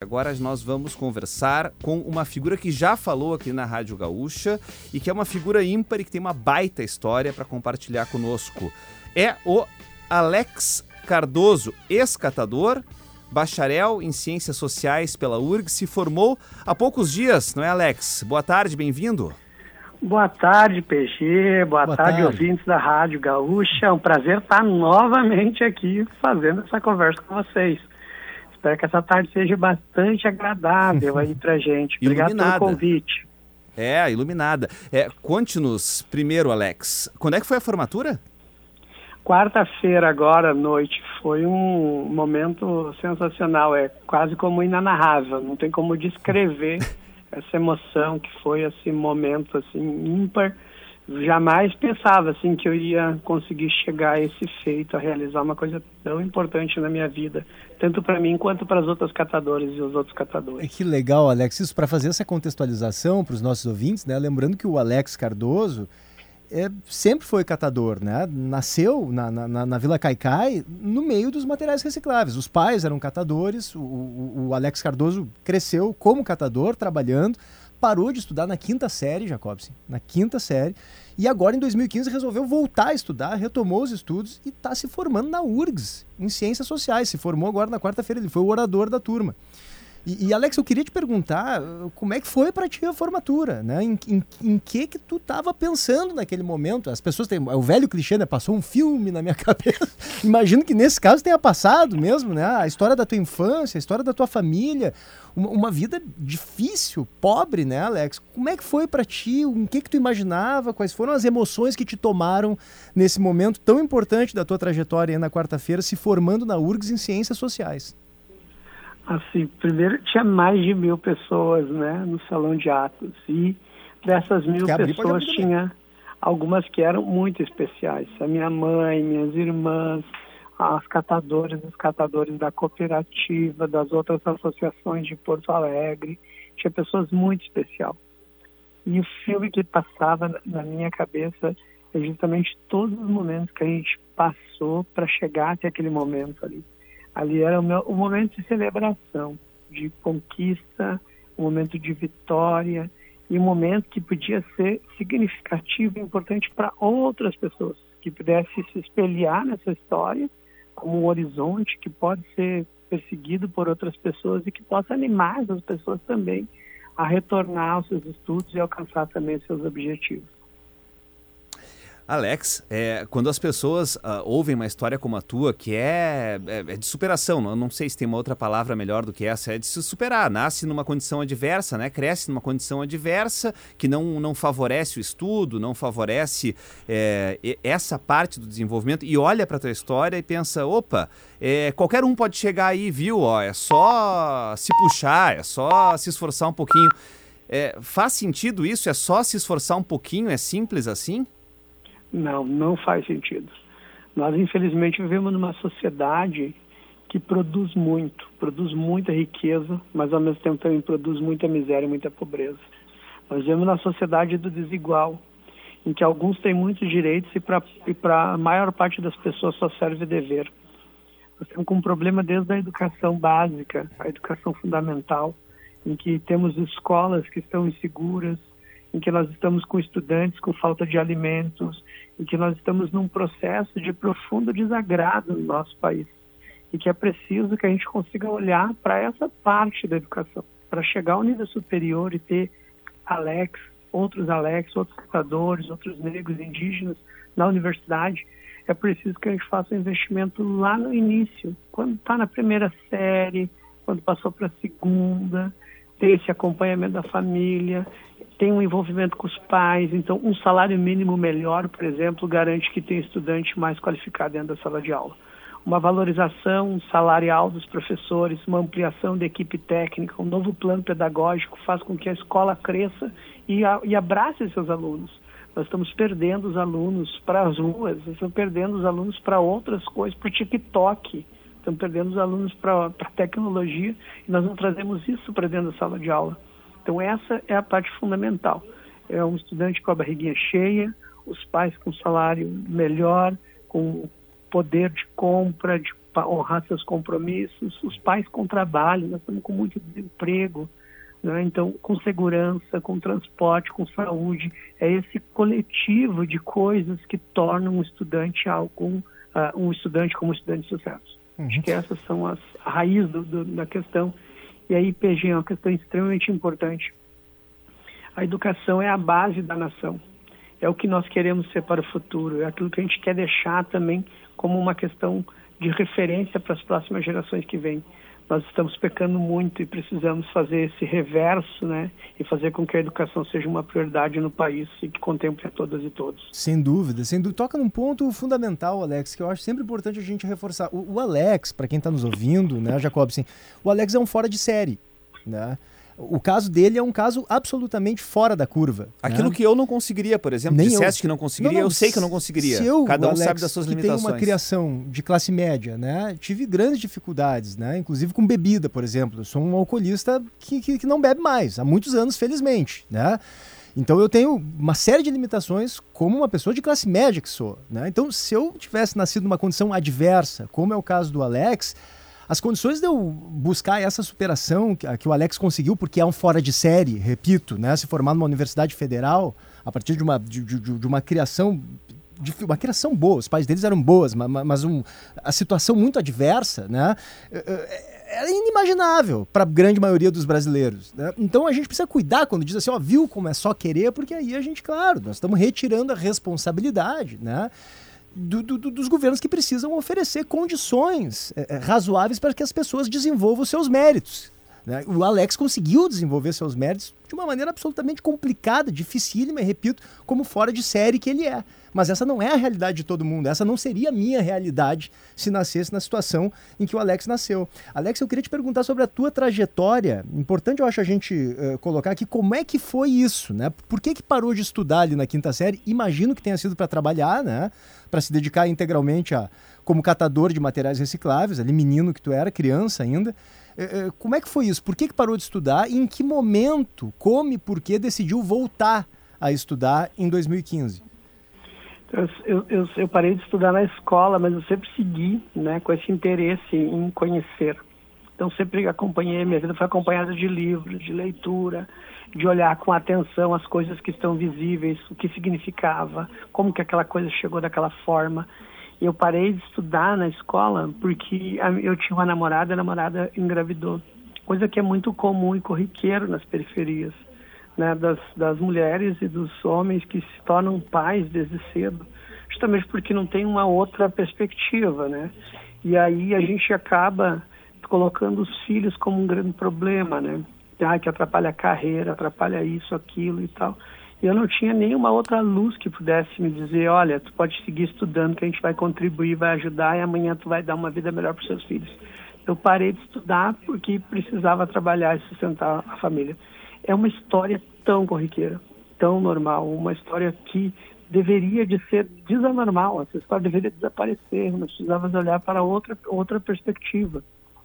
agora nós vamos conversar com uma figura que já falou aqui na Rádio Gaúcha e que é uma figura ímpar e que tem uma baita história para compartilhar conosco. É o Alex Cardoso, ex-catador, bacharel em Ciências Sociais pela URGS, se formou há poucos dias, não é, Alex? Boa tarde, bem-vindo. Boa tarde, PG. Boa tarde, ouvintes da Rádio Gaúcha. É um prazer estar novamente aqui fazendo essa conversa com vocês. Espero que essa tarde seja bastante agradável aí pra gente. Obrigado pelo convite. Iluminada. Conte-nos primeiro, Alex, quando é que foi a formatura? Quarta-feira, agora à noite. Foi um momento sensacional, é quase como inanarrável, não tem como descrever essa emoção que foi esse momento assim ímpar. Jamais pensava assim que eu ia conseguir chegar a esse feito, a realizar uma coisa tão importante na minha vida, tanto para mim quanto para as outras catadoras e os outros catadores. Que legal, Alex, isso para fazer essa contextualização para os nossos ouvintes, né? Lembrando que o Alex Cardoso sempre foi catador, né? Nasceu na Vila Caicai no meio dos materiais recicláveis. Os pais eram catadores, o Alex Cardoso cresceu como catador, trabalhando, parou de estudar na quinta série, Jacobsen, na quinta série, e agora em 2015 resolveu voltar a estudar, retomou os estudos e está se formando na URGS, em Ciências Sociais. Se formou agora na quarta-feira, ele foi o orador da turma. E Alex, eu queria te perguntar como é que foi para ti a formatura, né? Em que tu estava pensando naquele momento? As pessoas têm o velho clichê, né? Passou um filme na minha cabeça. Imagino que nesse caso tenha passado mesmo, né? A história da tua infância, a história da tua família, uma vida difícil, pobre, né, Alex? Como é que foi para ti? O que tu imaginava? Quais foram as emoções que te tomaram nesse momento tão importante da tua trajetória aí na quarta-feira, se formando na URGS em Ciências Sociais? Assim, primeiro tinha mais de 1.000 pessoas, né, no salão de atos, e dessas 1.000 pessoas tinha algumas que eram muito especiais. A minha mãe, minhas irmãs, as catadoras, os catadores da cooperativa, das outras associações de Porto Alegre, tinha pessoas muito especiais. E o filme que passava na minha cabeça é justamente todos os momentos que a gente passou para chegar até aquele momento ali. Ali era o momento de celebração, de conquista, um momento de vitória e um momento que podia ser significativo e importante para outras pessoas, que pudesse se espelhar nessa história como um horizonte que pode ser perseguido por outras pessoas e que possa animar essas pessoas também a retornar aos seus estudos e alcançar também os seus objetivos. Alex, quando as pessoas ouvem uma história como a tua, que é de superação, não sei se tem uma outra palavra melhor do que essa, é de se superar, nasce numa condição adversa, né? Cresce numa condição adversa que não favorece o estudo, não favorece essa parte do desenvolvimento, e olha para a tua história e pensa, opa, qualquer um pode chegar aí, viu? É só se puxar, é só se esforçar um pouquinho. Faz sentido isso? É só se esforçar um pouquinho? É simples assim? Não faz sentido. Nós, infelizmente, vivemos numa sociedade que produz muita riqueza, mas, ao mesmo tempo, também produz muita miséria e muita pobreza. Nós vivemos na sociedade do desigual, em que alguns têm muitos direitos e para a maior parte das pessoas só serve dever. Nós temos um problema desde a educação básica, a educação fundamental, em que temos escolas que estão inseguras, em que nós estamos com estudantes com falta de alimentos, em que nós estamos num processo de profundo desagrado no nosso país, e que é preciso que a gente consiga olhar para essa parte da educação, para chegar ao nível superior e ter outros catadores, outros negros, indígenas na universidade. É preciso que a gente faça um investimento lá no início, quando está na primeira série, quando passou para a segunda, ter esse acompanhamento da família, tem um envolvimento com os pais. Então, um salário mínimo melhor, por exemplo, garante que tem estudante mais qualificado dentro da sala de aula. Uma valorização salarial dos professores, uma ampliação da equipe técnica, um novo plano pedagógico faz com que a escola cresça e abrace seus alunos. Nós estamos perdendo os alunos para as ruas, nós estamos perdendo os alunos para outras coisas, para o TikTok, estamos perdendo os alunos para a tecnologia, e nós não trazemos isso para dentro da sala de aula. Então essa é a parte fundamental. É um estudante com a barriguinha cheia, os pais com salário melhor, com poder de compra, de honrar seus compromissos, os pais com trabalho, nós estamos com muito desemprego, né? Então, com segurança, com transporte, com saúde, é esse coletivo de coisas que tornam um estudante um estudante como um estudante de sucesso. Acho que essas são a raiz da questão. E aí, PG, é uma questão extremamente importante. A educação é a base da nação. É o que nós queremos ser para o futuro. É aquilo que a gente quer deixar também como uma questão de referência para as próximas gerações que vêm. Nós estamos pecando muito e precisamos fazer esse reverso, né? E fazer com que a educação seja uma prioridade no país e que contemple a todas e todos. Sem dúvida, sem dúvida. Toca num ponto fundamental, Alex, que eu acho sempre importante a gente reforçar. O Alex, para quem está nos ouvindo, né, Jacobsen, o Alex é um fora de série, né? O caso dele é um caso absolutamente fora da curva. Aquilo, né, que eu não conseguiria, por exemplo, nem dissesse eu. que não conseguiria, eu sei que eu não conseguiria. Cada um Alex, sabe das suas limitações. Que tem uma criação de classe média, né? Tive grandes dificuldades, né? Inclusive com bebida, por exemplo. Eu sou um alcoolista que não bebe mais, há muitos anos, felizmente, né? Então eu tenho uma série de limitações como uma pessoa de classe média que sou, né? Então, se eu tivesse nascido numa condição adversa, como é o caso do Alex, as condições de eu buscar essa superação que o Alex conseguiu, porque é um fora de série, repito, né? Se formar numa universidade federal, a partir de uma criação boa, os pais deles eram boas, mas a situação muito adversa, né? Era inimaginável para a grande maioria dos brasileiros, né? Então a gente precisa cuidar quando diz assim, ó, viu como é só querer, porque aí a gente, claro, nós estamos retirando a responsabilidade, né, dos governos que precisam oferecer condições razoáveis para que as pessoas desenvolvam os seus méritos, né? O Alex conseguiu desenvolver seus méritos de uma maneira absolutamente complicada, dificílima, e repito, como fora de série que ele é. Mas essa não é a realidade de todo mundo, essa não seria a minha realidade se nascesse na situação em que o Alex nasceu. Alex, eu queria te perguntar sobre a tua trajetória. Importante, eu acho, a gente colocar aqui como é que foi isso, né? Por que parou de estudar ali na quinta série? Imagino que tenha sido para trabalhar, né? Para se dedicar integralmente como catador de materiais recicláveis, ali menino que tu era, criança ainda. Como é que foi isso? Por que parou de estudar e em que momento, como e por que decidiu voltar a estudar em 2015? Eu parei de estudar na escola, mas eu sempre segui, né, com esse interesse em conhecer. Então sempre acompanhei, minha vida foi acompanhada de livros, de leitura, de olhar com atenção as coisas que estão visíveis, o que significava, como que aquela coisa chegou daquela forma. Eu parei de estudar na escola porque eu tinha uma namorada, a namorada engravidou. Coisa que é muito comum e corriqueiro nas periferias, né, das mulheres e dos homens que se tornam pais desde cedo, justamente porque não tem uma outra perspectiva, né? E aí a gente acaba colocando os filhos como um grande problema, né? Que atrapalha a carreira, atrapalha isso, aquilo e tal. E eu não tinha nenhuma outra luz que pudesse me dizer, olha, tu pode seguir estudando que a gente vai contribuir, vai ajudar e amanhã tu vai dar uma vida melhor para os seus filhos. Eu parei de estudar porque precisava trabalhar e sustentar a família. É uma história tão corriqueira, tão normal, uma história que deveria de ser desanormal, essa história deveria desaparecer, nós precisávamos olhar para outra perspectiva.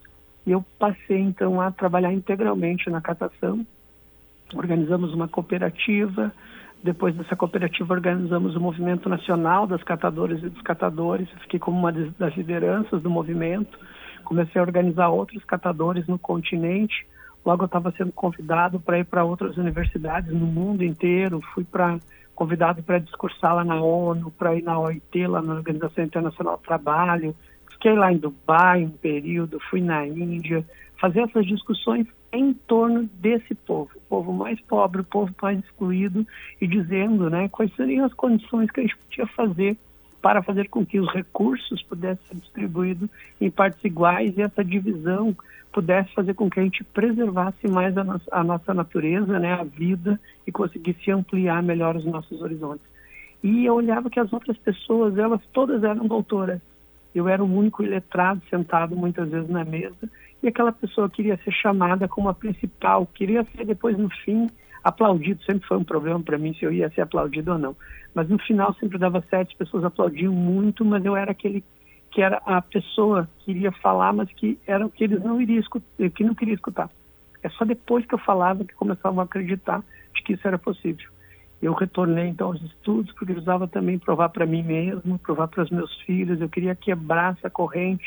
E eu passei, então, a trabalhar integralmente na catação. Organizamos uma cooperativa, depois dessa cooperativa organizamos o Movimento Nacional das Catadoras e dos Catadores, eu fiquei como uma das lideranças do movimento, comecei a organizar outros catadores no continente, logo eu estava sendo convidado para ir para outras universidades no mundo inteiro, fui convidado para discursar lá na ONU, para ir na OIT, lá na Organização Internacional do Trabalho, fiquei lá em Dubai um período, fui na Índia, fazer essas discussões em torno desse povo, o povo mais pobre, o povo mais excluído, e dizendo, né, quais seriam as condições que a gente podia fazer para fazer com que os recursos pudessem ser distribuídos em partes iguais e essa divisão pudesse fazer com que a gente preservasse mais a nossa natureza, né, a vida, e conseguisse ampliar melhor os nossos horizontes. E eu olhava que as outras pessoas, elas todas eram doutoras. Eu era o único iletrado sentado muitas vezes na mesa, e aquela pessoa queria ser chamada como a principal, queria ser depois no fim aplaudido. Sempre foi um problema para mim se eu ia ser aplaudido ou não. Mas no final sempre dava certo, as pessoas aplaudiam muito, mas eu era aquele que era a pessoa que iria falar, mas que era o que eles não iriam escutar, que não queria escutar. É só depois que eu falava que começavam a acreditar de que isso era possível. Eu retornei então aos estudos, porque eu precisava também provar para mim mesmo, provar para os meus filhos. Eu queria quebrar essa corrente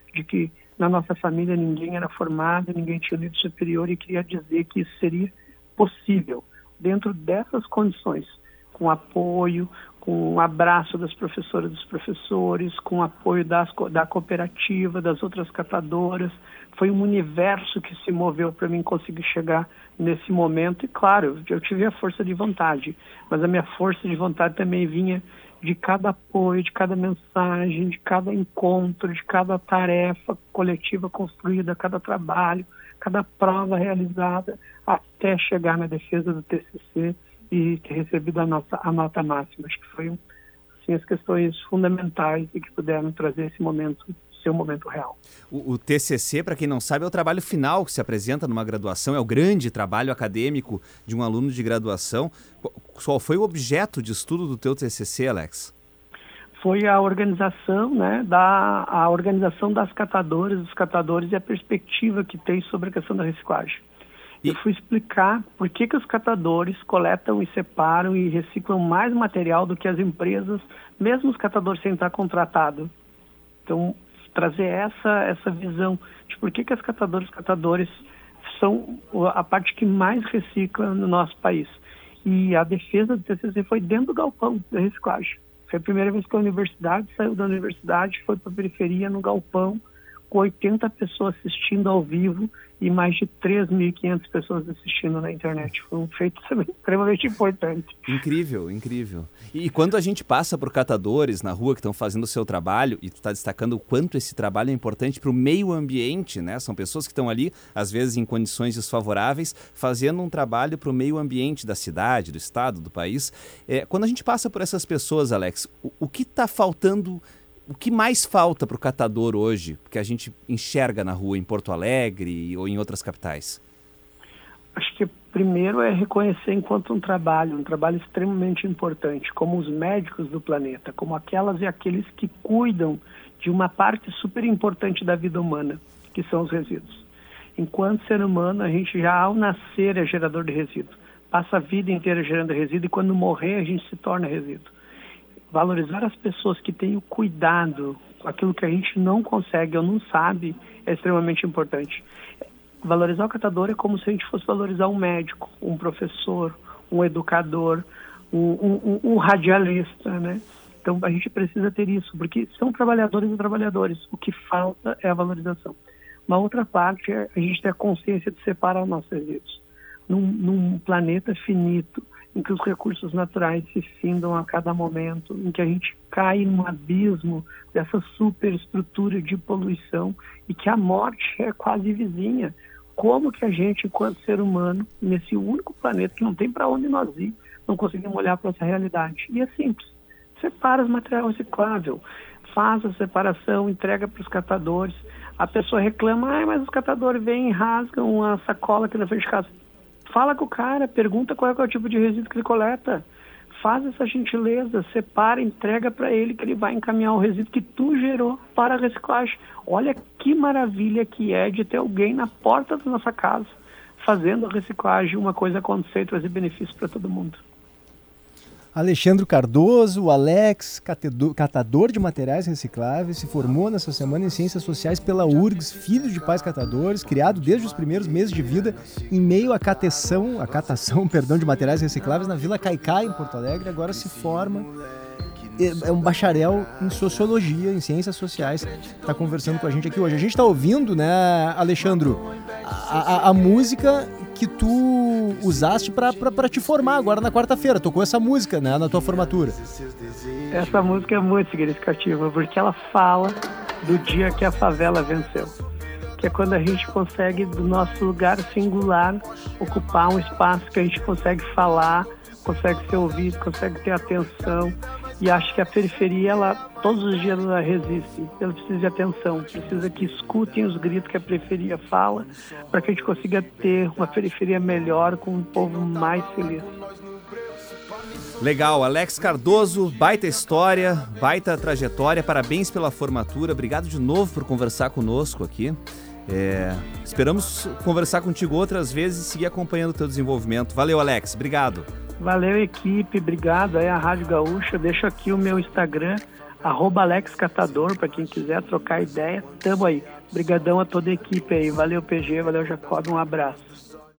de que na nossa família ninguém era formado, ninguém tinha nível superior, e queria dizer que isso seria possível dentro dessas condições, com apoio, com um abraço das professoras e dos professores, com apoio da cooperativa, das outras catadoras. Foi um universo que se moveu para mim conseguir chegar nesse momento. E claro, eu tive a força de vontade, mas a minha força de vontade também vinha de cada apoio, de cada mensagem, de cada encontro, de cada tarefa coletiva construída, cada trabalho, cada prova realizada, até chegar na defesa do TCC e ter recebido a nota máxima. Acho que foi assim, as questões fundamentais e que puderam trazer esse momento, ser um momento real. O TCC, para quem não sabe, é o trabalho final que se apresenta numa graduação, é o grande trabalho acadêmico de um aluno de graduação. Qual foi o objeto de estudo do teu TCC, Alex? Foi a organização, né, a organização das catadoras, dos catadores e a perspectiva que tem sobre a questão da reciclagem. Eu fui explicar por que os catadores coletam e separam e reciclam mais material do que as empresas, mesmo os catadores sem estar contratados. Então, trazer essa visão de por que os catadores são a parte que mais recicla no nosso país. E a defesa do TCC foi dentro do galpão da reciclagem. Foi a primeira vez que a universidade saiu da universidade, foi para a periferia, no galpão, com 80 pessoas assistindo ao vivo e mais de 3.500 pessoas assistindo na internet. Foi um feito extremamente importante. Incrível, incrível. E quando a gente passa por catadores na rua que estão fazendo o seu trabalho, e tu está destacando o quanto esse trabalho é importante para o meio ambiente, né? São pessoas que estão ali, às vezes em condições desfavoráveis, fazendo um trabalho para o meio ambiente da cidade, do estado, do país. Quando a gente passa por essas pessoas, Alex, o que está faltando? O que mais falta para o catador hoje, que a gente enxerga na rua em Porto Alegre ou em outras capitais? Acho que primeiro é reconhecer enquanto um trabalho extremamente importante, como os médicos do planeta, como aquelas e aqueles que cuidam de uma parte super importante da vida humana, que são os resíduos. Enquanto ser humano, a gente já ao nascer é gerador de resíduo, passa a vida inteira gerando resíduo e quando morrer a gente se torna resíduo. Valorizar as pessoas que têm o cuidado com aquilo que a gente não consegue ou não sabe é extremamente importante. Valorizar o catador é como se a gente fosse valorizar um médico, um professor, um educador, um radialista, né? Então a gente precisa ter isso, porque são trabalhadores e trabalhadores. O que falta é a valorização. Uma outra parte é a gente ter a consciência de separar nossos resíduos. Num planeta finito, em que os recursos naturais se findam a cada momento, em que a gente cai num abismo dessa superestrutura de poluição e que a morte é quase vizinha. Como que a gente, enquanto ser humano, nesse único planeta que não tem para onde nós ir, não conseguimos olhar para essa realidade? E é simples. Separa os material reciclável, faz a separação, entrega para os catadores. A pessoa reclama, mas os catadores vêm e rasgam uma sacola aqui na frente de casa. Fala com o cara, pergunta qual é o tipo de resíduo que ele coleta. Faz essa gentileza, separa, entrega para ele que ele vai encaminhar o resíduo que tu gerou para a reciclagem. Olha que maravilha que é de ter alguém na porta da nossa casa fazendo a reciclagem, uma coisa acontecer e trazer benefícios para todo mundo. Alexandre Cardoso, o Alex, catador de materiais recicláveis, se formou nessa semana em Ciências Sociais pela URGS, filho de pais catadores, criado desde os primeiros meses de vida em meio à catação de materiais recicláveis na Vila Caicai, em Porto Alegre. Agora se forma, é um bacharel em Sociologia, em Ciências Sociais, está conversando com a gente aqui hoje. A gente está ouvindo, né, Alexandre, a música que tu usaste para te formar agora na quarta-feira. Tocou essa música, né, na tua formatura. Essa música é muito significativa, porque ela fala do dia que a favela venceu. Que é quando a gente consegue, do nosso lugar singular, ocupar um espaço que a gente consegue falar, consegue ser ouvido, consegue ter atenção. E acho que a periferia, todos os dias ela resiste. Ela precisa de atenção, precisa que escutem os gritos que a periferia fala, para que a gente consiga ter uma periferia melhor, com um povo mais feliz. Legal, Alex Cardoso, baita história, baita trajetória, parabéns pela formatura, obrigado de novo por conversar conosco aqui. Esperamos conversar contigo outras vezes e seguir acompanhando o teu desenvolvimento. Valeu, Alex, obrigado. Valeu, equipe, obrigado aí a Rádio Gaúcha. Deixo aqui o meu Instagram, @Alex Catador, para quem quiser trocar ideia, tamo aí. Obrigadão a toda a equipe aí. Valeu, PG, valeu, Jacob, um abraço.